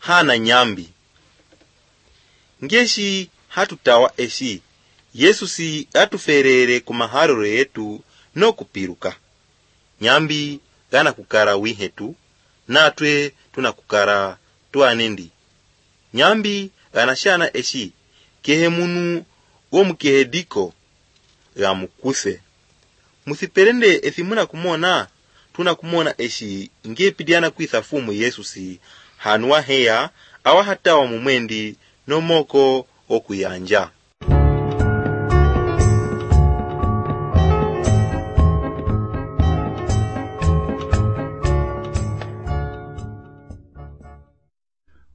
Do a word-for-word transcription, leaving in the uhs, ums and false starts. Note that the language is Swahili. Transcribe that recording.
hana nyambi. Ngeshi hatutawa eshi Yesu si atuferere kumaharoro yetu no kupiruka. Nyambi gana kukara wihetu natwe tunakukara tuanendi. Nyambi gana shana eshi kehe munu gomukehediko ya mukuse. Musiperende ethimuna kumona tunakumona eshi ngepidiana kuithafumu Yesu si hanwa heya awa hatawa mumwendi no moko okuyanja.